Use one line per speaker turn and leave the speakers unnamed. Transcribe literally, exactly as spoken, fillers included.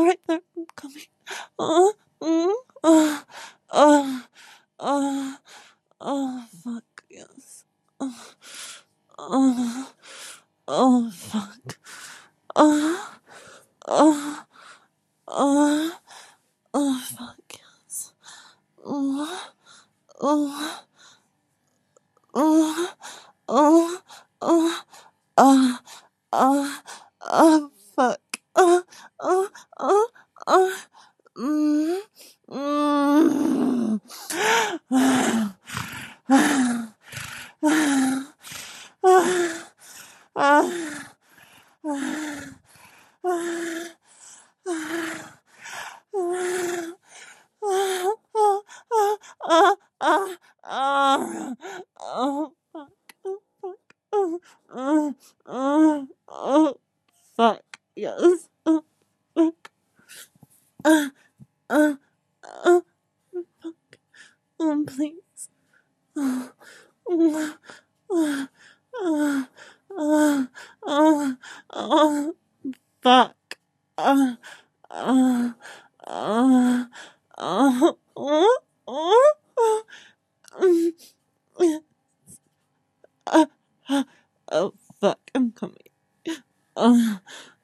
right there, I'm coming. Oh, mm, oh, oh, oh, oh, fuck, yes. Oh, oh, oh, fuck. Oh, oh, oh, oh, fuck, yes. Oh, oh, oh, oh, oh, oh, oh, oh, fuck. Oh, oh, oh, oh, mm, mm. Oh, fuck. Oh, oh, oh, oh, fuck. Yes. Oh, fuck. Uh, uh, uh, oh, please. Oh, oh, oh, oh, oh, oh, oh, fuck. Uh, uh, uh, uh, oh, oh, oh, mm, uh, uh, oh, fuck. I'm coming. Uh,